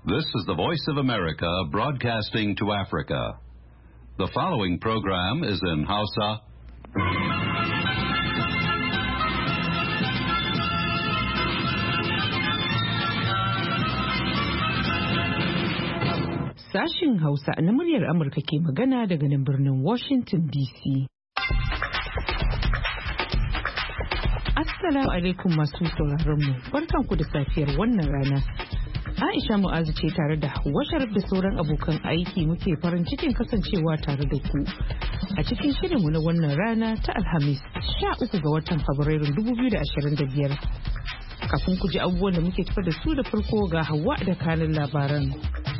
This is the Voice of America broadcasting to Africa. The following program is in Hausa. Sashin Hausa na muryar Amurka ke magana daga nan birnin Washington DC. Assalamu alaikum masu sauraron mu. Barkanku da safiyar wannan rana. Aisha Mu'azu ce tare da Hauwa Sharaf da sauran abokan aiki muke farin cikin kasancewa tare da ku a cikin shirinmu na wannan rana ta Alhamis 13 ga watan Fabrairun 2025. Kafin ku ji abubuwan da muke tafa da su da farko ga Hauwa da kanin labaran.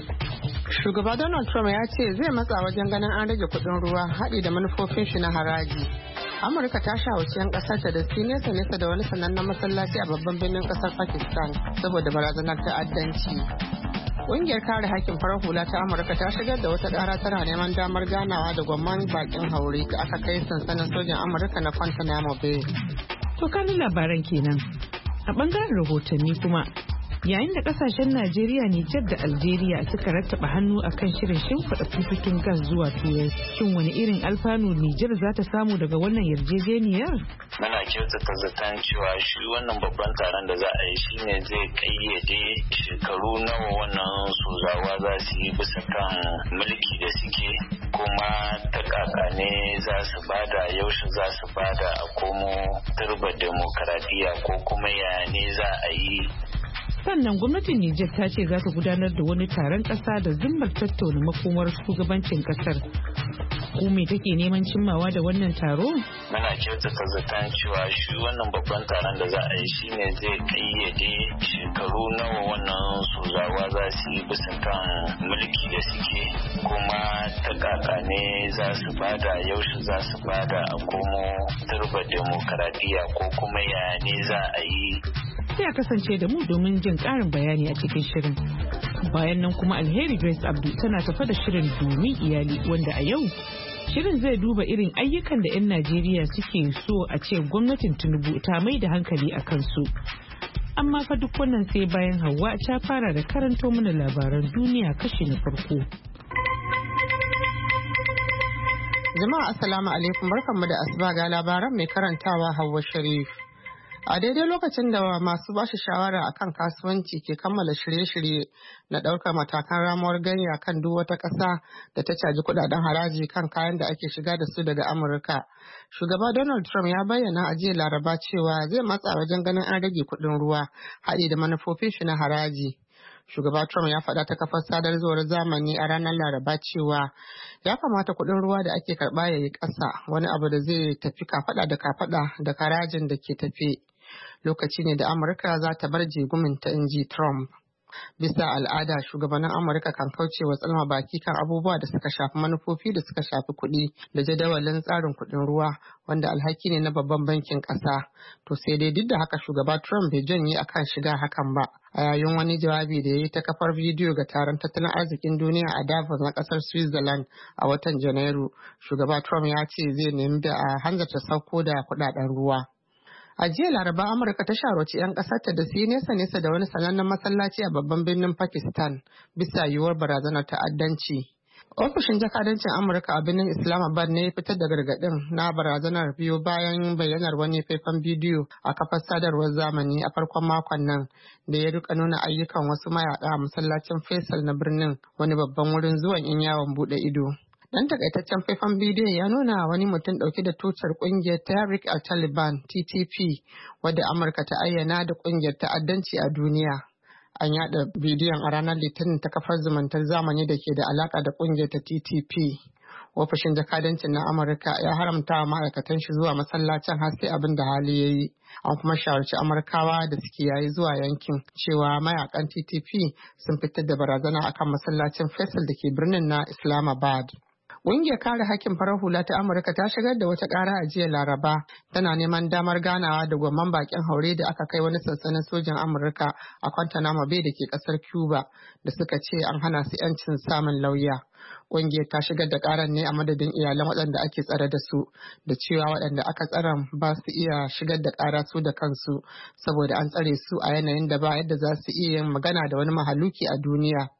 Shugaba Donald Trump ya ce zai matsa wajen ganin an rage kudin ruwa haɗi da manufofin shi na haraji. Amurka ta shawarci 'yan ƙasarta da su nesa da wani sanannen masallaci a babban birnin ƙasar Pakistan saboda barazanar ta'addanci. Ƙungiyar kare haƙƙin farar hula ta Amurka ta shigar da wata ƙara tana neman damar ganawa da gwamman bakin haure da aka kai sansanin sojan Amurka na Guantanamo Bay. To kanin labaran kenan. A ɓangaren rahotanni kuma yayin da kasashen Najeriya, Nijar da Algeria suka rattaba hannu akan shirin shimfiɗa bututun gas zuwa Turai, shin wani irin alfanu Nijar za ta samu daga wannan yarjejeniyar? Muna kyautata zaton cewa shi wannan babban taron da za a yi shine zai kayyade shekaru nawa wannan sozawa za su yi bisa kan mulki da suke, kuma ta kaka ne za su bada, yaushe za su bada a komo turbar demokaradiyya ko kuma yaya ne za a yi. Sannan gwamnatin Nijar ta ce za ta gudanar da wani taron ƙasa da zimmar tattauna makomar shugabancin ƙasar. Ko me take neman cimmawa da wannan taro? Muna kyautata zaton cewa shi wannan babban taron da za a yi shine zai kayyade shekaru nawa wannan sozawa za su yi bisa kan mulki da suke, kuma ta kaka ne za su bada, yaushe za su bada a komo turbar demokaradiyya ko kuma yaya ne za a yi. Sai a kasance da mu domin jin ƙarin bayani a cikin shirin. Bayan nan kuma Alheri Grace Abdu tana tafa da shirin domin iyali, wanda a yau shirin zai duba irin ayyukan da 'yan Najeriya suke so a ce gwamnatin Tinubu ta mai da hankali a kansu. Amma fa duk wannan sai bayan Hauwa ta fara da karanto mana labaran duniya kashi na farko. Jama'a assalamu alaikum, barkanmu da asuba, ga labaran mai karantawa Hauwa Sharif. A daidai lokacin da masu bashi shawara akan kasuwanci ke kammala shirye-shirye na ɗaukar matakan ramuwar gani akan duk wata ƙasa da ta caji kudaden haraji kan kayan da ake shiga da su daga Amurka. Shugaba Donald Trump ya bayyana a jiya Laraba cewa zai matsa wajen ganin an rage kuɗin ruwa haɗi da manufofin shi na haraji. Shugaba Trump ya faɗa ta kafar sadarwar zamani a ranar Laraba cewa ya kamata kuɗin ruwa da ake karɓa ya yi ƙasa, wani abu da zai tafi kafaɗa da harajin da ke tafe. Lokaci ne da Amurka za ta bar jeguminta, in ji Trump. Bisa al'ada, shugabannin Amurka kan kauce wa tsalma baki kan abubuwa da suka shafi manufofi da suka shafi kuɗi da jadawalin tsarin kuɗin ruwa, wanda alhaki ne na babban bankin ƙasa. To sai dai duk da haka shugaba Trump bai janye akan shiga hakan ba. A yayin wani jawabi da ya yi ta kafar bidiyo ga taron tattalin arzikin duniya a Davos na ƙasar Switzerland a watan Janairu, shugaba Trump ya ce zai nemi da a hanzarta sauko da kuɗaɗen ruwa. A jiya Laraba, Amurka ta shawarci 'yan ƙasarta da su yi nesa da wani sanannen masallaci a babban birnin Pakistan bisa yiwuwar barazanar ta'addanci. Ofishin jakadancin Amurka a birnin Islamabad ne ya fitar da gargaɗin na barazanar biyo bayan bayyanar wani faifan bidiyo a kafar sadarwar zamani a farkon makon nan da ya rika nuna ayyukan wasu mayaƙa a masallacin Faisal na birnin, wani babban wurin zuwan 'yan yawon buɗe ido. Dan takaitaccen faifan bidiyon ya nuna wani mutum dauke da tutar kungiyar Tehrik al-Taliban (TTP) wadda Amurka ta ayyana da kungiyar ta'addanci a duniya. An yada bidiyon a ranar Litinin ta kafar zumuntar zamani da ke da alaka da kungiyar ta TTP. Ofishin jakadancin na Amurka ya haramta wa ma'aikatan shi zuwa masallacin har sai abin da hali ya yi. An kuma shawarci Amurkawa da suke yayi zuwa yankin cewa mayakan TTP sun fitar da barazana akan masallacin Faisal da ke birnin na Islamabad. Ƙungiyar kare haƙƙin farar hula ta Amurka ta shigar da wata ƙara a jiya Laraba, tana neman damar ganawa da gwamman bakin haure da aka kai wani sansanin sojan Amurka a Guantanamo Bay da ke ƙasar Cuba, da suka ce an hana su 'yancin samun lauya. Ƙungiyar ta shigar da ƙarar ne a madadin iyalan waɗanda ake tsare da su, da cewa waɗanda aka tsaron ba su iya shigar da ƙara su da kansu saboda an tsare su a yanayin da ba yadda za su iya yin magana da wani mahaluki a duniya.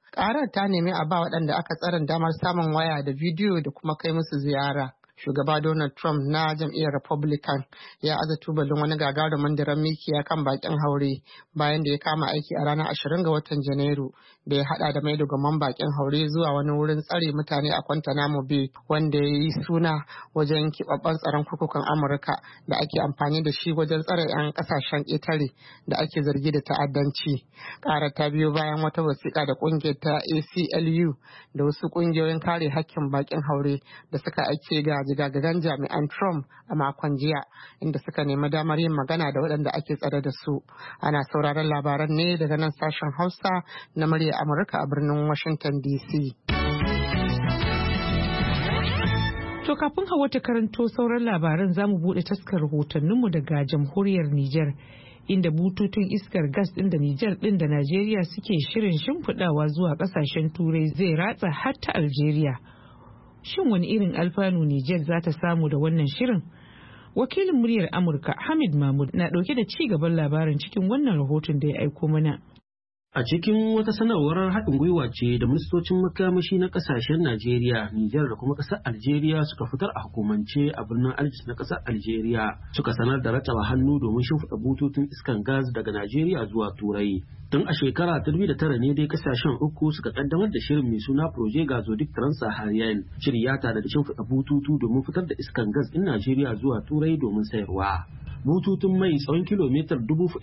Ƙarar ta nemi a ba waɗanda aka tsarin damar samun waya da bidiyo da kuma kai musu ziyara. Shugaba Donald Trump na jam'iyyar Republican ya aza tubalin wani gagarumin daren mikiya kan bakin haure bayan da ya kama aiki a ranar 20 ga watan Janairu da ya hada da mai dogaman bakin haure zuwa wani wurin tsare mutane a Guantanamo Bay wanda ya yi suna wajen kibabban tsaron kurkukan Amurka da ake amfani da shi wajen tsare 'yan kasashen ƙetare da ake zargi da ta'addanci. Ƙarar ta biyo bayan wata wasiƙa da ƙungiyar ta ACLU da wasu ƙungiyoyin kare hakkin bakin haure da suka aike ga jigagagan jami'an Trump a makon jiya inda suka nemi damar yin magana da waɗanda ake tsare da su. Ana sauraron labaran ne daga nan sashen Hausa na murya Amurka a birnin Washington DC. To kafin Hawa ta karanto sauran labaran zamu buɗe taskar rahotanninmu daga jamhuriyar Nijar. Inda bututun iskar gas ɗin da Nijar ɗin da Najeriya suke shirin shimfiɗawa zuwa ƙasashen Turai zai ratsa har ta Algeria. Shin wani irin alfanu Nijar za ta samu da wannan shirin? Wakilin muryar Amurka Hamid Mahmud na ɗauke da ci gaban labarin cikin wannan rahoton da ya aiko mana. A cikin wata sanarwar haɗin gwiwa ce da ministocin makamashi na ƙasashen Najeriya, Nijar da kuma ƙasar Algeria suka fitar a hukumance a birnin Algiers na ƙasar Algeria suka sanar da rattaba hannu domin shimfiɗa bututun iskan gas daga Najeriya zuwa Turai. Tun a shekara ta 2009 ne dai ƙasashen uku suka kaddamar da shirin mai suna Projet Gazoduc Trans-Saharian. Shiri ya tada da shimfiɗa bututu domin fitar da iskan gas ɗin Najeriya zuwa Turai domin sayarwa. Bututun mai tsawon kilomitar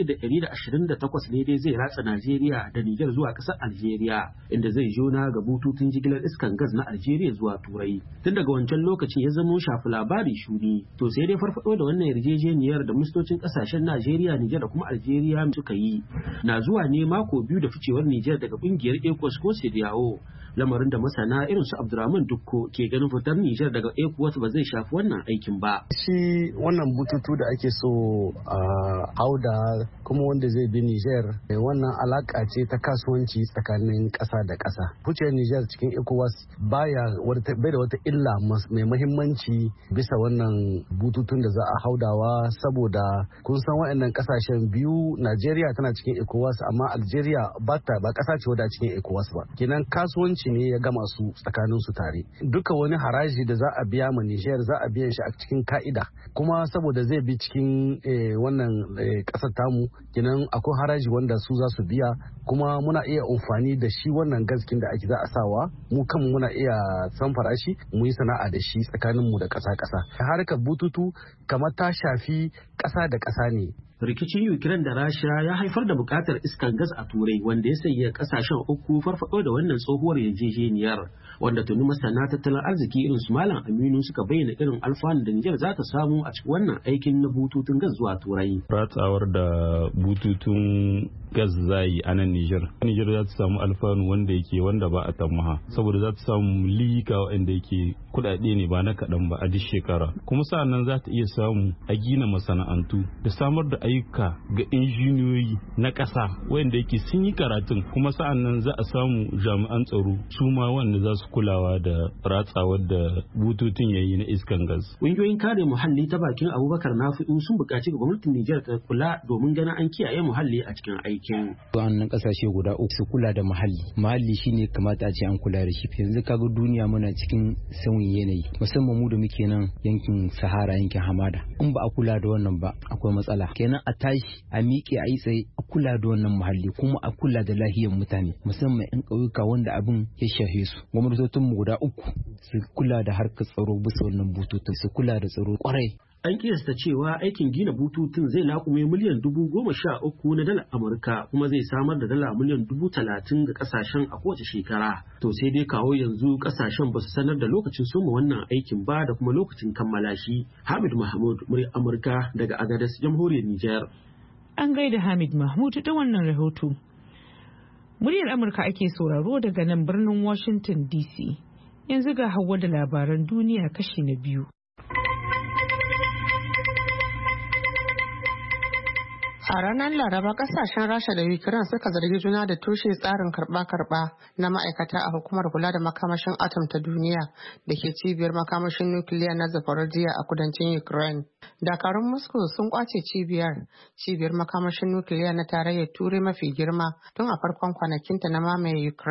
4,128 ne dai zai ratsa Najeriya da Nijar zuwa ƙasar Algeria, inda zai jona ga bututun jigilar iskan gas na Algeria zuwa Turai. Tun daga wancan lokacin ya zamo shafi labari shuni. To sai dai farfado da wannan yarjejeniyar da ministocin ƙasashen Najeriya, Nijar da kuma Algeria suka yi na zuwa ne mako biyu da ficewar Nijar daga ƙungiyar ECOWAS ko CEDEAO. Lamarin da masana irin su Abdurrahman Dukko ke ganin fitar Nijar daga ECOWAS ba zai shafi wannan aikin ba. Shi wannan bututu da ake so a hauda kuma wanda zai bi Nijar wannan alaka ce ta kasuwanci tsakanin ƙasa da ƙasa. Ficewar Nijar cikin ECOWAS bai da wata illa mai muhimmanci bisa wannan bututun da za a haudawa saboda kun san waɗannan ƙasashen biyu, Najeriya tana cikin ECOWAS amma Algeria ba ƙasa ce wadda cikin ECOWAS ba. Kenan kasuwanci ne ya gama su tsakanin su tare. Duka wani haraji da za a biya ma Niger za a biyan shi a cikin ka'ida, kuma saboda zai bi cikin wannan kasar tamu, kenan akwai haraji wanda su za su biya, kuma muna iya amfani da shi wannan gaskin da ake za a sawa, mu kanmu muna iya samfara shi mu yi sana'a da shi tsakanin mu da ƙasa. Harkar bututu kamar ta shafi ƙasa da ƙasa ne. Rikicin Ukraine da Rasha ya haifar da bukatar iskan gas a Turai, wanda ya sanya kasashen uku farfado da wannan tsohuwar yarjejeniyar, wanda tuni masana tattalin arziki irin su Malam Aminu suka bayyana irin alfanu da Nijar za ta samu a cikin wannan aikin na bututun gas zuwa Turai. Ratsawar da bututun gas zai a nan Nijar za ta samu alfanu wanda ba a tamaha, saboda za ta samu lika wanda yake kudade ne ba na kaɗan ba a duk shekara, kuma sa'annan za ta iya samu a gina masana'antu da samar da ayyuka ga injiniyoyi na ƙasa wanda yake sun yi karatun, kuma sa'annan za a samu jami'an tsaro su ma wanda za su kulawa da ratsawar da bututun yayi na iskan gas. Ƙungiyoyin kare muhalli ta bakin Abubakar Nafi'u sun buƙaci ga gwamnatin Nijar ta kula domin ganin an kiyaye muhalli a cikin aikin. Wannan ƙasashe guda uku su kula da muhalli shine kamata a ce an kula da shi. Yanzu kaga duniya muna cikin sauyin yanayi, musamman mu da muke nan yankin Sahara, yankin hamada. In ba a kula da wannan ba akwai matsala. Kenan a tashi a miƙe a yi tsaye a kula da wannan muhalli, kuma a kula da lahiyar mutane, musamman 'yan ƙauyuka wanda abin ya shafe su. Gwamnatocin mu guda uku su kula da harkar tsaro bisa wannan bututun, su kula da tsaro kwarai. An kiyasta cewa aikin gina bututun zai laƙume miliyan 13,000 na dalar Amurka, kuma zai samar da dala miliyan 30,000 ga kasashen a kowace shekara. To sai dai kawo yanzu kasashen ba su sanar da lokacin soma wannan aikin ba da kuma lokacin kammala shi. Hamid Mahmud, muryar Amurka daga Agadez, Jamhuriyar Nijar. An gaida Hamid Mahmud da wannan rahoto. Muryar Amurka ake sauraro daga nan birnin Washington DC. Yanzu ga Hauwa da labaran duniya kashi na biyu. A ranar Laraba kasashen Rasha da Ukraine suka zargi juna da tushe tsarin karba-karba na ma'aikata a hukumar kula da makamashin atom ta duniya da ke cibiyar makamashin nukiliya na Zaporozhye a kudancin Ukraine. Dakarun Moscow sun kwace cibiyar makamashin nukiliya na tarayyar Turai mafi girma tun a farkon kwanakinta na mamaye Ukraine.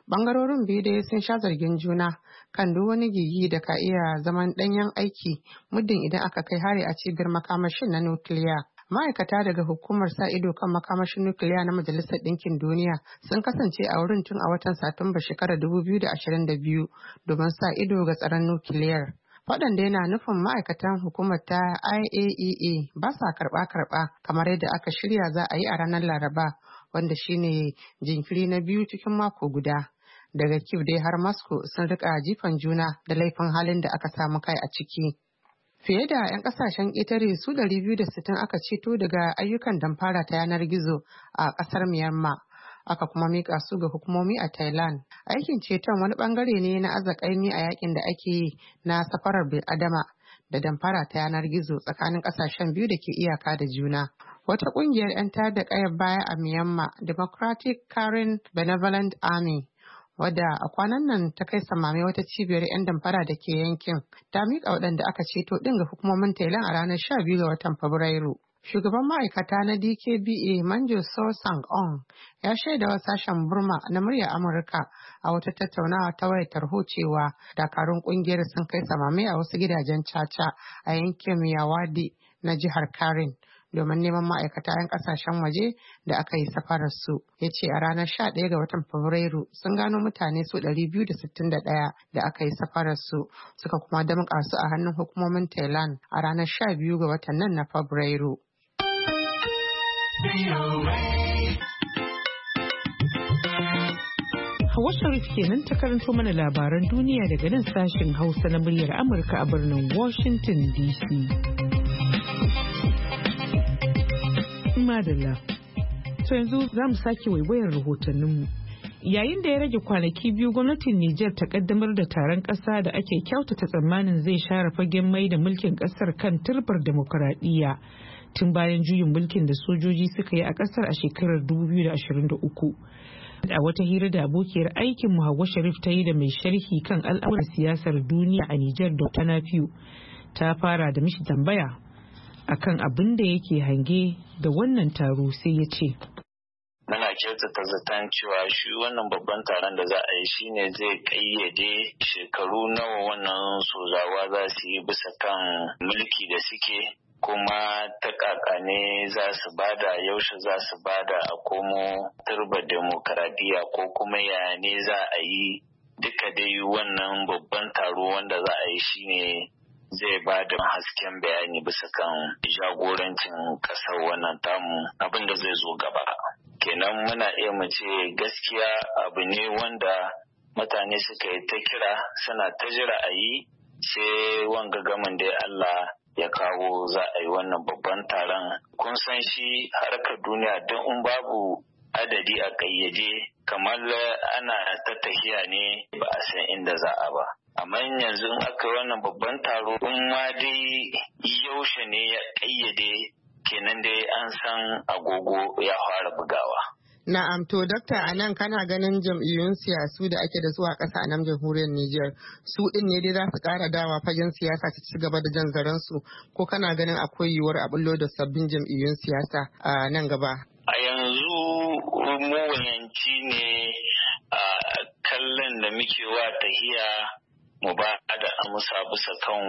Bangarorin biyu dai sun sha zargin juna kan duk wani gigi da ka iya zaman ɗanyen aiki muddin idan aka kai hari a cibiyar makamashin na nukiliya. Ma'aikata daga hukumar sa ido kan makamashin nukiliya na Majalisar Ɗinkin Duniya sun kasance a wurin tun a watan Satumba shekarar 2022 domin sa ido ga tsaron nukiliyar. Waɗanda yana nufin ma'aikatan hukumar ta IAEA ba sa karɓa kamar yadda aka shirya za a yi a ranar Laraba, wanda shine jinkiri na biyu cikin mako guda. Daga Kyiv dai har Moscow sun rika jifan juna da laifin halin da aka samu kai a ciki. Fiye da 'yan kasashen ƙetare su 260 aka ceto daga ayyukan damfara ta yanar gizo a ƙasar Myanmar. Aka kuma mika su ga hukumomi a Thailand. Aikin ceton wani bangare ne na azakaimi a yakin da ake yi na safarar bil'adama da damfara ta yanar gizo tsakanin kasashen biyu da ke iyaka da juna. Wata kungiyar 'yan tada da kayar baya a Myanmar, Democratic Karen Benevolent Army, wadda a kwanan nan ta kai samame wata cibiyar 'yan damfara da ke yankin, ta miƙa waɗanda aka ceto ɗin ga hukumomin Thailand a ranar 12 ga watan Fabrairu. Shugaban ma'aikata na DKBA Manjo So Sang-on ya shaida wa sashen Burma na muryar Amurka a wata tattaunawa ta wayar tarho cewa dakarun kungiyar sun kai samame a wasu gidajen caca a yankin Miyawadi na jihar Karen domin neman ma'aikata 'yan kasashen waje da aka yi safarar su. Ya ce a ranar 11 ga watan Fabrairu sun gano mutane su 261 da aka yi safarar su, suka kuma damƙa su a hannun hukumomin Thailand a ranar 12 ga watan nan na Fabrairu. Hawwa Sharif kenan ta karanto mana labaran duniya daga nan sashen Hausa na muryar Amurka a birnin Washington DC. Madalla. To yanzu za mu sake waiwayar rahotanninmu. Yayin da ya rage kwanaki biyu gwamnatin Nijar ta kaddamar da taron ƙasa da ake kyautata tsammanin zai share fagen mai da mulkin ƙasar kan turbar demokuraɗiyya tun bayan juyin mulkin da sojoji suka yi a ƙasar a shekarar 2023. A wata hira da abokiyar aikin mu Hawwa Sharif ta yi da mai sharhi kan al'amuran siyasar duniya a Nijar Dr. Nafiu, ta fara da mishi tambaya akan abin da yake hange da wannan taro, sai ya ce. Muna kyautata zaton cewa shi wannan babban taron da za a yi shine zai kayyade shekaru nawa wannan sozawa za su yi bisa kan mulki da suke, kuma ta kakane za su bada, yaushe za su bada a komo turba demokaradiyya, ko kuma ya ne za a yi. Duka dai wannan babban taro wanda za a yi shine zai ba da hasken bayani bisa kan jagorancin kasar wannan tamu, abin da zai zo gaba. Kenan muna iya mu ce gaskiya abu ne wanda mutane suka yi ta kira suna ta jira a yi, sai wanga gaman da Allah ya kawo za a yi wannan babban taron. Kun san shi harkar duniya don in babu adadi a kayyade kamar ana ta tafiya ne ba a san inda za a ba. Amma yanzu aka wannan babban taro in ma dai yaushe ne ya kayyade, kenan dai an san agogo ya fara bugawa. Na'am, to dakta, a nan kana ganin jam'iyyun siyasu da ake da su a ƙasa a nan jamhuriyar Nijar su ɗin ne dai za su ƙara dawa fagen siyasa ta ci gaba da jan zaren su, ko kana ganin akwai yiwuwar a bullo da sabbin jam'iyyun siyasa a nan gaba? A yanzu mawuyanci ne a kallon da muke wa tahiya mu ba da amsa bisa kan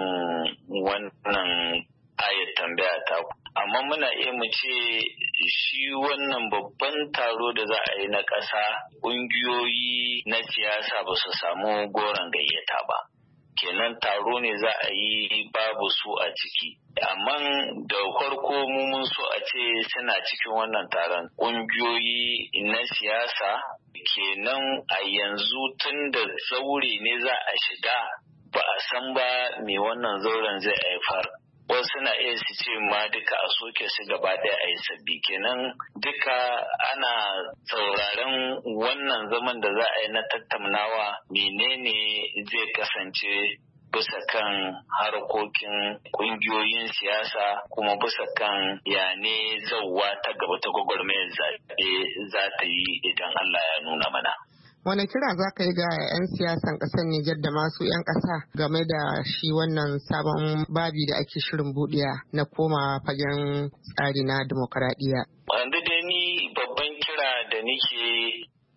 wannan ayat tambaya ta. Amma muna iya mu ce shi wannan babban taro da za a yi na ƙasa, ƙungiyoyi na siyasa ba su samu goron gayyata ba. Kenan taro ne za a yi babu su a ciki. Amma da farko mun so a ce suna cikin wannan taron ƙungiyoyi na siyasa. Kenan a yanzu tun da zaure ne za a shiga, ba a san ba me wannan zauren zai haifar. Wasu na iya su ce ma duka a soke su gaba ɗaya a yi sabbi. Kenan duka ana sauraron wannan zaman da za a yi na tattaunawa menene zai kasance bisa kan harkokin ƙungiyoyin siyasa, kuma bisa kan yane zauwa ta gaba ta gwagwarmayar zaɓe za ta yi idan Allah ya nuna mana. Wane kira za ka yi ga 'yan siyasan ƙasar Nijar da masu 'yan ƙasa game da shi wannan sabon babi da ake shirin buɗiya na koma fagen tsari na demokaradiyya? Wanda dai ni babban kira da nake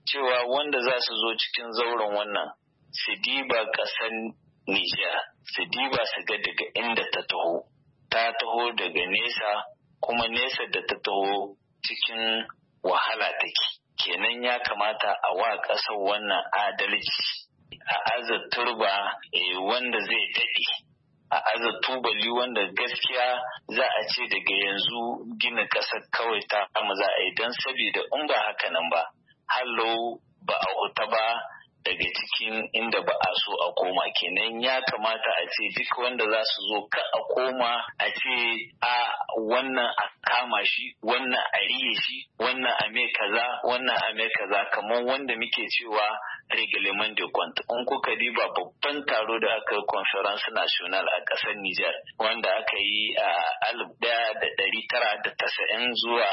cewa wanda za su zo cikin zauren wannan su diba ƙasan Nijar, su diba su ga daga inda ta taho daga nesa, kuma nesa da ta taho cikin wahala take. Kenan ya kamata a wa ƙasar wannan adalci, a aza turba wanda zai daɗe, a aza tubali wanda gaskiya za a ce daga yanzu gina ƙasar kawai ta za a yi, don sabida in ba haka nan ba hallo ba a huta ba daga cikin inda ba a so a koma. Kenan ya kamata a ce duk wanda za su zo ka a koma a ce a wannan a kama shi, wannan a riye shi, wannan a mai kaza, wannan a mai kaza, kamar wanda muke cewa reglement de compte. In kuka diba babban taro da aka yi conference national a ƙasar Nijar wanda aka yi a 1990 zuwa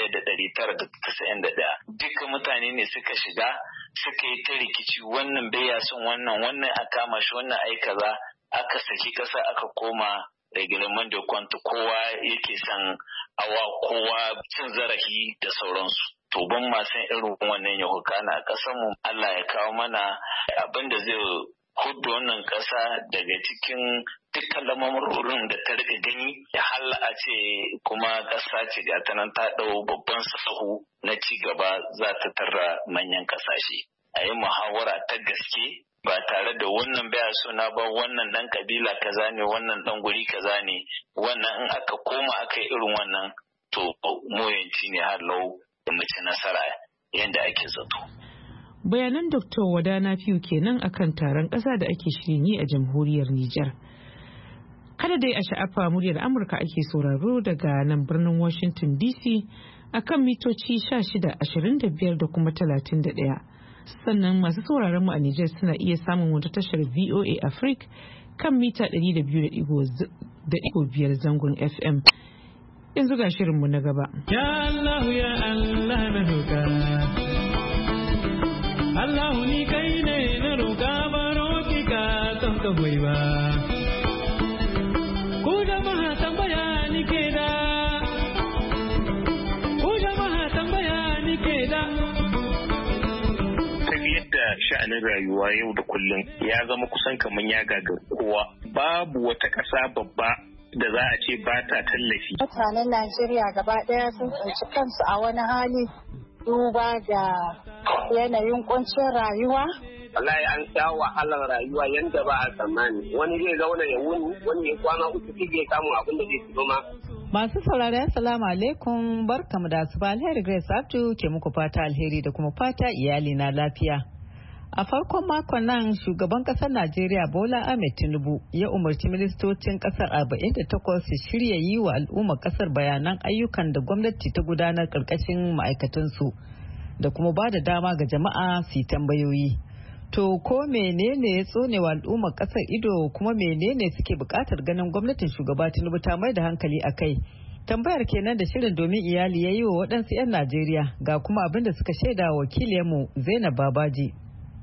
1991, duka mutane ne suka shiga suka yi ta rikici, wannan bai ya son wannan a kama shi, wannan ai kaza, aka saki kasa aka koma reglement de compte, kowa yake son awa kowa cin zarafi da sauransu. To ban ma san irin wannan ya hukana a ƙasar mu. Allah ya kawo mana abin da zai hudu wannan ƙasa daga cikin dukkan lamarorin da ta rika gani, ya halla a ce kuma ƙasa ce ga ta nan ta ɗau babban sahu na ci gaba za ta tarra manyan ƙasashe. A yi muhawara ta gaske ba tare da wannan baya suna ba, wannan ɗan kabila kaza ne, wannan ɗan guri kaza ne, wannan in aka koma aka yi irin wannan to moyanci ne har lau da mace nasara yadda ake zato. Bayanan Dr. Wada Nafiu kenan akan taron ƙasa da ake shirin yi a jamhuriyar Nijar. Kada dai a sha'afa, muryar Amurka ake sauraro daga nan birnin Washington DC akan mitoci 16, 25 da kuma 31. Sannan masu sauraron mu a Nijar suna iya samun wata tashar VOA Africa kan mita 200.5 zangon FM. Yanzu ga shirinmu na gaba. Ya Allah ya Allah na roƙa, Allah ni kai ne na roƙa, baro ki ka ton ka hoyi ba. Ku jama'a tambaya ni ke da, ku jama'a tambaya ni ke da. Yadda sha'anin rayuwa yau da kullum ya zama kusan kamar ya gagar kowa, babu wata ƙasa babba da za a ce ba ta tallafi. Mutanen Najeriya gaba ɗaya sun tsinci kansu a wani hali duba da yanayin kuncin rayuwa. Wallahi an sha wahalar rayuwa yanda ba a tsammani. Wani zai zauna ya wuni, wani ya kwana uku zai samu abin da zai fito ma. Masu saurari assalamu alaikum, barkamu da asuba. Alheri Grace Abdu ke muku fata alheri da kuma fata iyali na lafiya. A farkon makon nan shugaban kasar Najeriya Bola Ahmed Tinubu ya umarci ministocin kasar 48 su shirya yi wa al'ummar kasar bayanan ayyukan da gwamnati ta gudanar karkashin ma'aikatansu da kuma ba da dama ga jama'a su yi tambayoyi. To ko menene ya tsone wa al'ummar kasar ido, kuma menene suke bukatar ganin gwamnatin shugaba Tinubu ta mai da hankali a kai? Tambayar kenan da shirin domin iyali ya yi wa waɗansu 'yan Najeriya, ga kuma abin da suka shaida wakiliyarmu Zainab Babaji.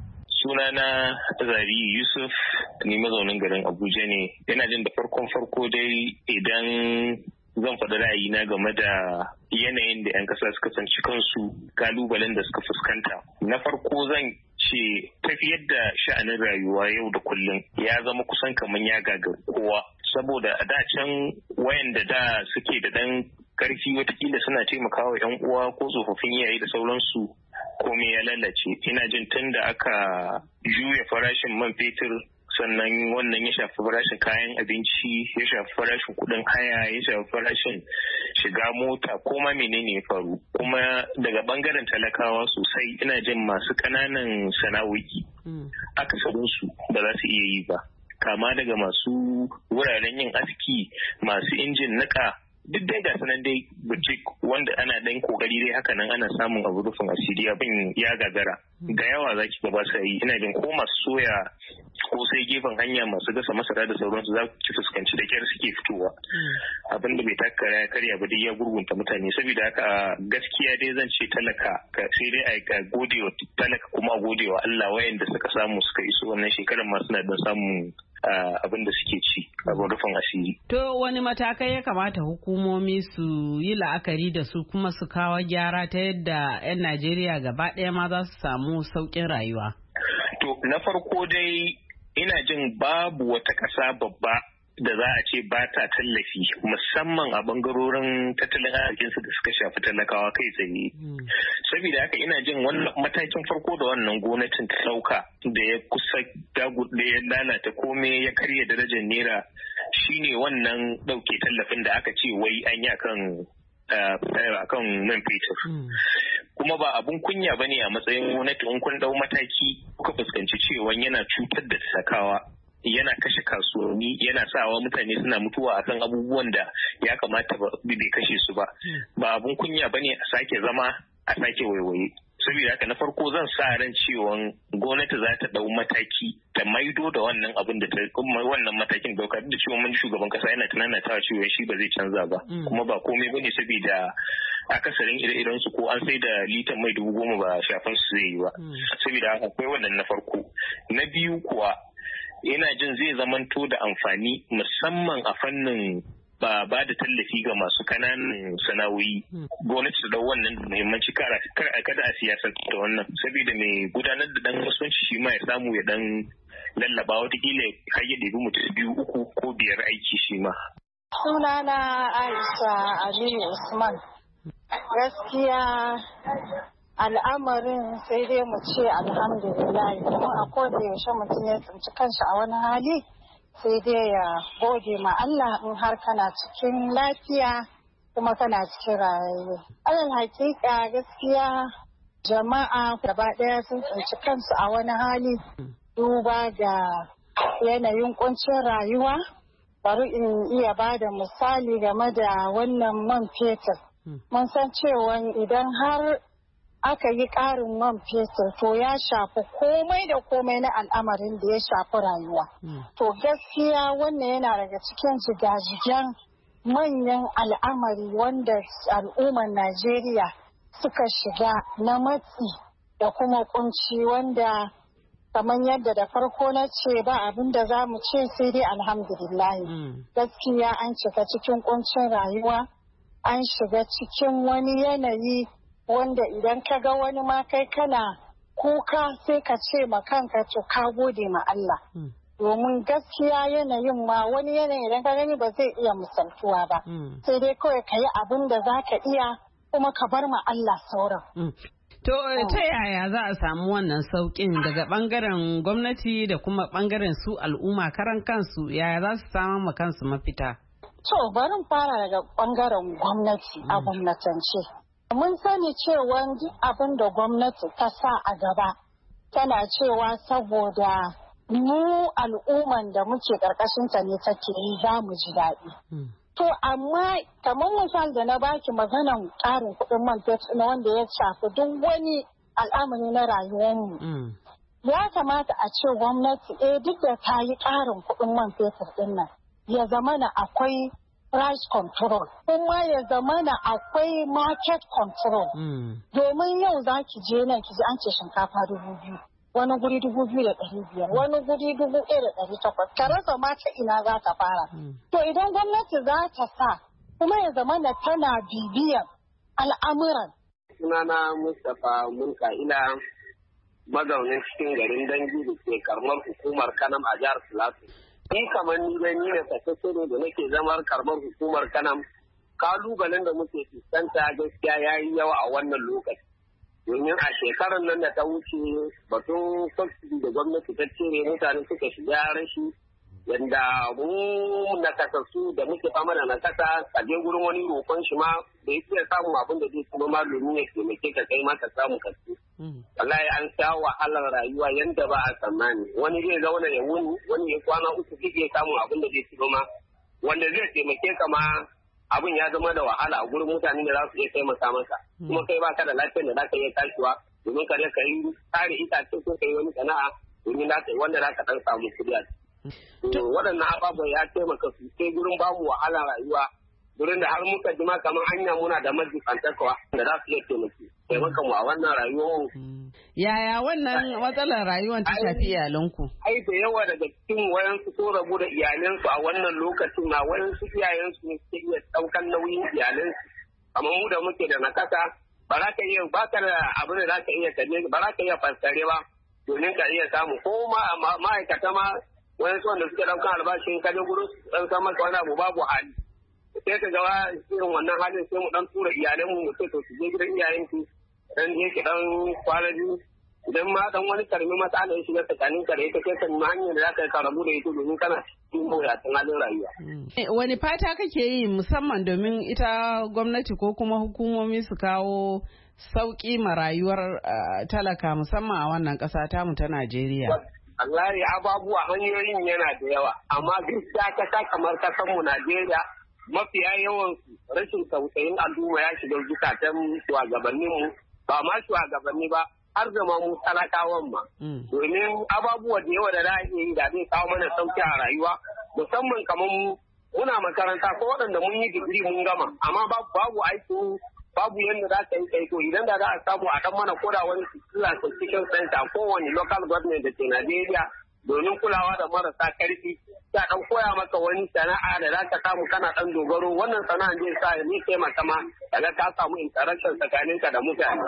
Sunana Zari Yusuf, ni mazaunin garin Abuja ne. Yana jin da farko dai idan zan faɗi ra'ayina game da yanayin da 'yan ƙasa suka tsanci kansu, kalubalen da suka fuskanta. Na farko zan ce tafiyar da sha'anin rayuwa yau da kullum ya zama kusan kamar ya gagar kowa. Saboda a da can wayanda da suke da ɗan ƙarfi watakila suna taimakawa 'yan uwa ko tsofaffin iyaye da sauransu, komai ya lalace. Ina jin tun da aka juya farashin man fetur, sannan wannan ya shafi farashin kayan abinci, ya shafi farashin kuɗin haya, ya shafi farashin shiga mota, ko ma menene ya faru. Kuma daga bangaren talakawa sosai, ina jin masu ƙananan sana'o'i akasarinsu ba za su iya yi ba, kama daga masu wuraren yin aski, masu injin niƙa, duk dai ga sanan dai butik wanda ana dan kokari dai haka nan ana samun abu rufin asiri, abin ya gagara da yawa zaki gaba sai yi. Ina jin ko masu soya ko sai gefen hanya masu gasa masara da sauransu za ki fuskanci da kyar suke fitowa. Abin da bai taka ya karya ba dai ya gurgunta mutane. Saboda haka gaskiya dai zan ce talaka sai dai a gode wa talaka kuma a gode wa Allah wayanda suka samu suka iso wannan shekarar ma suna dan samun abin da suke ci, abin rufin asiri. To wani matakai ya kamata hukumomi su yi la'akari da su kuma su kawo gyara ta yadda 'yan Najeriya gaba ɗaya ma za su samu sauƙin rayuwa? To na farko dai ina jin babu wata ƙasa babba da za a ce ba ta tallafi musamman a bangarorin tattalin arzikinsu da suka shafi talakawa kai tsaye. Saboda haka ina jin wannan matakin farko da wannan gwamnatin ta ɗauka da ya kusa da ya lalata komai ya karya darajar naira shine wannan ɗauke tallafin da aka ce wai an yi akan man fetur. Kuma ba abun kunya bane a matsayin gwamnati in kun ɗau mataki kuka fuskanci cewa yana cutar da talakawa, yana kashe kasuwanni, yana sawa mutane suna mutuwa akan abubuwan da ya kamata bai kashe su ba. Ba abun kunya bane a sake zama a sake waiwaye. Saboda haka na farko zan sa ran cewa gwamnati za ta dau mataki ta maido da wannan abin da wannan matakin dauka da cewa mun shugaban kasa yana tunana ta cewa shi ba zai canza ba. Kuma ba komai bane saboda akasarin ire-iren su ko an sai da litan mai 10,000 ba shafan su zai yi ba. Saboda haka akwai wannan na farko. Na biyu kuwa ina jin zai zamanto da amfani musamman a fannin ba da tallafi ga masu kananan sana'o'i. Gwamnati ta dau wannan muhimmanci kada a siyasar da wannan saboda mai gudanar da dan kasuwanci shi ma ya samu ya dan lallaba watakila har ya ɗebi mutum 2, 3 ko 5 aiki shi ma. Sunana Aisha Aliyu Usman. Gaskiya al'amarin sai dai mu ce alhamdulillah, kuma a koda yaushe mutum ya tsinci kanshi a wani hali sai dai ya gode ma Allah in har kana cikin lafiya kuma kana cikin rayuwa. Alal hakika gaskiya jama'a gaba ɗaya sun tsinci kansu a wani hali duba ga yanayin kuncin rayuwa. Bari in iya ba da misali game da wannan man fetur. Mun san cewa idan har aka yi ƙarin man fetur to ya shafi komai da komai na al'amarin da ya shafi rayuwa. To gaskiya wannan yana daga cikin jigajigen manyan al'amari wanda al'ummar Najeriya suka shiga na matsi da kuma kunci wanda kamar yadda da farko na ce ba abin da za mu ce sai dai alhamdulillah. Gaskiya an shiga cikin kuncin rayuwa, an shiga cikin wani yanayi wanda idan ka ga wani ma kai kana kuka sai ka ce ma kanka to ka gode ma Allah. Domin gaskiya yanayin ma wani yanayi idan ka gani ba zai iya misaltuwa ba. Sai dai kawai ka yi abin da za ka iya kuma ka bar ma Allah sauran. To ta yaya za a samu wannan sauƙin daga ɓangaren gwamnati da kuma ɓangaren su al'umma karan kansu, yaya za su samu ma kansu mafita? To barin fara daga ɓangaren gwamnati a gwamnatance. Mun sani cewa duk abin da gwamnati ta sa a gaba tana cewa saboda mu al'umman da muke ƙarƙashinta ne take yi za mu ji daɗi. To amma kamar misali da na baki maganan ƙarin kuɗin man fetur na wanda ya shafi duk wani al'amari na rayuwarmu. Ya kamata a ce gwamnati duk da ta yi ƙarin kuɗin man fetur ɗin nan ya zamana akwai price control kuma ya zamana akwai market control. Domin yau za ki je nan ki ji an ce shinkafa 2,000. Wani guri 2,500, wani guri 1,800, ka rasa ma ta ina za ta fara. To idan gwamnati za ta sa kuma ya zama na tana bibiyan al'amuran. Sunana Mustapha Munka'ila, mazaunin cikin garin Dangi da ke karamar hukumar Kanam a jihar Filato. Ni kamar ni dai ni ne kasashe ne da nake zamar karamar hukumar Kanam. Kalubalen da muke fuskanta gaskiya ya yi yawa a wannan lokaci. Domin a shekarar nan da ta wuce batun subsidy da gwamnati ta cire mutane suka shiga rashi, yadda mu nakasassu da muke fama da nakasa a je gurin wani roƙon shi ma da ya iya samun abin da zai kuma ma domin ya taimake ka kai ma ka samu kasu. Wallahi an sha wahalar rayuwa yanda ba a tsammani. Wani zai zauna ya wuni, wani ya kwana 3 zai samun abin da zai ma wanda zai taimake ka ma abin ya zama da wahala a gurin mutane da za su iya taimaka maka. Kuma kai baka da lafiyar da za ka iya tashiwa domin ka je ka yi kare itace ko ka yi wani sana'a domin wanda za ka ɗan samu kuɗi a ciki. Waɗannan ababen ya taimaka sosai gurin bamu wahala rayuwa gurin da har muka jima kamar hanya muna da majibantarwa da za su iya taimaka mu a wannan rayuwar. Yaya wannan matsalar rayuwar ta shafi iyalanku? Ai da yawa daga cikin wayansu sun rabu da iyalansu a wannan lokacin na wayansu iyayensu ne suke iya ɗaukan nauyin iyalansu. Kamar mu da muke da nakasa ba za ka iya ba ka da abin da za ka iya kaje ba za ka iya fassare ba domin ka iya samu ko ma'aikata ma wayansu wanda suke ɗaukan albashin kaje gurin su ɗan san maka wani abu babu hali. Sai ka ga irin wannan halin sai mu ɗan tura iyalanmu mu ce to su je gidan iyayensu dan yake dan kwana biyu idan ma dan wani karmi matsala ya shiga tsakanin ka da ita kai kan hanyar da zaka ka rabu da ita domin kana cikin mawuyacin halin rayuwa. Wani fata kake yi musamman domin ita gwamnati ko kuma hukumomi su kawo sauki ma rayuwar talaka musamman a wannan ƙasa tamu ta Najeriya? Allah ya ababuwa hanyoyin yana da yawa amma gaskiya kasa kamar kasan mu Najeriya mafiya yawan rashin tausayin al'umma ya shiga zukatan shugabannin mu ba ma shugabanni ba har da mu talakawan ma. Domin ababuwa da yawa da za a yi da zai kawo mana sauki a rayuwa musamman kamar mu muna makaranta ko waɗanda mun yi digiri mun gama amma babu aiki babu yadda za ka yi kai to idan da za a samu a dan mana koda wani cikin center ko wani local government da ke Najeriya domin kulawa da marasa karfi ta dan koya maka wani sana'a da za ka samu kana dan dogaro wannan sana'a zai sa ni taimaka ma daga ka samu interaction tsakaninka da mutane.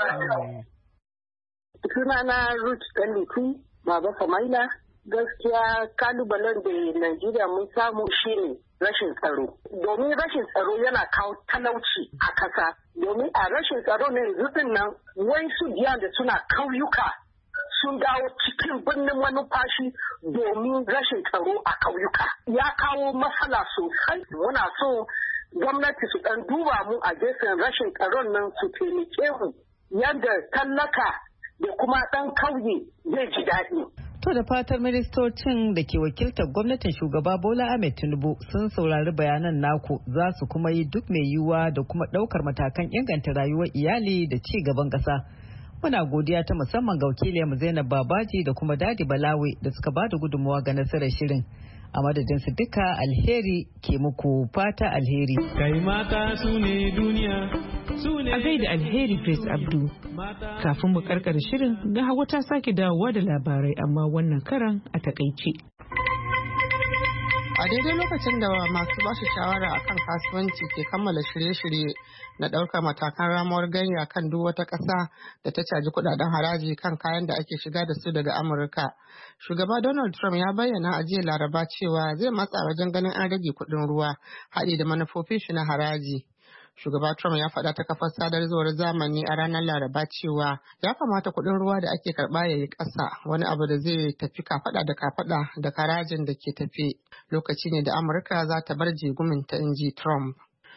Sunana Ruth Kaliku Baba Samaila gaskiya kalubalen da Najeriya mun samu shine rashin tsaro. Domin rashin tsaro yana kawo talauci a kasa. Domin a rashin tsaro ne yanzu nan wasu biyan da suna kauyuka sun dawo cikin birnin manufashi domin rashin tsaro a kauyuka. Ya kawo matsala sosai. Muna so gwamnati su ɗan duba mu a gefen rashin tsaron nan su taimake mu yadda tallaka da kuma ɗan kauye zai ji daɗi. To da fatar ministocin da ke wakiltar gwamnatin shugaba Bola Ahmed Tinubu sun saurari bayanan naku za su kuma yi duk mai yiwuwa da kuma ɗaukar matakan inganta rayuwar iyali da ci gaban ƙasa. Muna godiya ta musamman ga wakiliyarmu Zainab Babaji da kuma Dadi Balawe da suka bada gudunmawa ga nasarar shirin. A madadin su duka alheri ke muku fata alheri. Kai mata su ne duniya, su ne. A gaida alheri Grace Abdu. Kafin mu karkar shirin ga Hauwa ta sake dawowa da labarai amma wannan karan a takaice. A daidai lokacin da masu bashi shawara akan kasuwanci ke kammala shirye-shirye na ɗaukar matakan ramuwar ganya kan duk wata ƙasa da ta caji kudaden haraji kan kayan da ake shiga da su daga Amurka. Shugaba Donald Trump ya bayyana a jiya Laraba cewa zai matsa wajen ganin an rage kuɗin ruwa haɗi da manufofin shi na haraji. Shugaba Trump ya faɗa ta kafar sadarwar zamani a ranar Laraba cewa ya kamata kuɗin ruwa da ake karɓa ya yi ƙasa wani abu da zai tafi kafaɗa da kafaɗa da harajin da ke tafi. Lokaci ne da Amurka za ta bar jigumin ta inji Trump.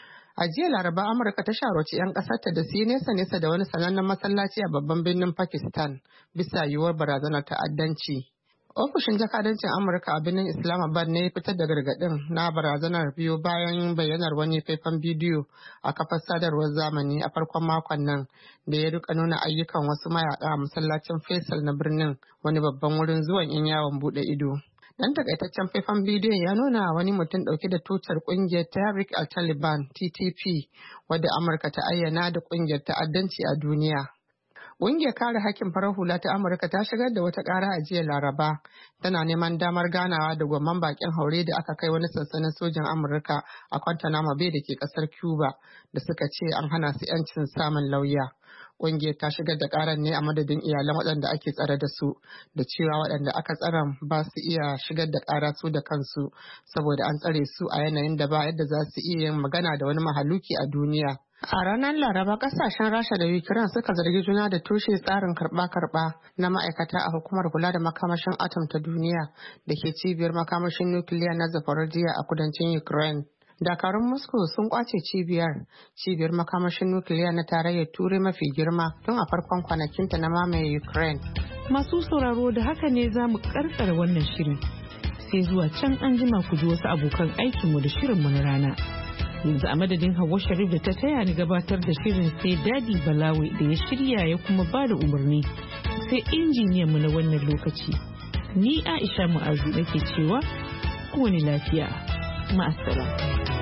A jiya Laraba Amurka ta shawarci 'yan ƙasarta da su yi nesa-nesa da wani sanannen masallaci a babban birnin Pakistan bisa yiwuwar barazanar ta'addanci. Ofishin jakadancin Amurka a birnin Islamabad ne ya fitar da gargaɗin na barazanar biyu bayan bayyanar wani faifan bidiyo a kafar sadarwar zamani a farkon makon nan da ya rika nuna ayyukan wasu mayaƙa a masallacin Faisal na birnin wani babban wurin zuwan 'yan yawon buɗe ido. Dan takaitaccen faifan bidiyon ya nuna wani mutum ɗauke da tutar ƙungiyar Tehrik al-Taliban TTP wadda Amurka ta ayyana da ƙungiyar ta'addanci a duniya. Ƙungiyar kare hakkin farar hula ta Amurka ta shigar da wata ƙara a jiya Laraba tana neman damar ganawa da gwamman bakin haure da aka kai wani sansanin sojan Amurka a Guantanamo Bay da ke ƙasar Cuba da suka ce an hana su 'yancin samun lauya. Ƙungiyar ta shigar da ƙarar ne a madadin iyalan waɗanda ake tsare da su da cewa waɗanda aka tsaren ba su iya shigar da ƙara su da kansu saboda an tsare su a yanayin da ba yadda za su iya yin magana da wani mahaluki a duniya. A ranar Laraba kasashen Rasha da Ukraine suka zargi juna da tushe tsarin karɓa-karɓa na ma'aikata a hukumar kula da makamashin atom ta duniya da ke cibiyar makamashin nukiliya na Zaporizhzhia a kudancin Ukraine. Dakarun Moscow sun kwace cibiyar makamashin nukiliya na tarayyar Turai mafi girma tun a farkon kwanakinta na mamaye Ukraine. Masu sauraro da haka ne za mu karkara wannan shirin. Sai zuwa can an jima ku ji wasu abokan aikinmu da shirinmu na rana. Yanzu a madadin Hauwa Sharif da ta taya ni gabatar da shirin sai Dadi Balawe da ya shirya ya kuma ba da umarni sai injiniyan mu na wannan lokaci. Ni Aisha Mu'azu nake cewa ku wani lafiya. Ma'assalam.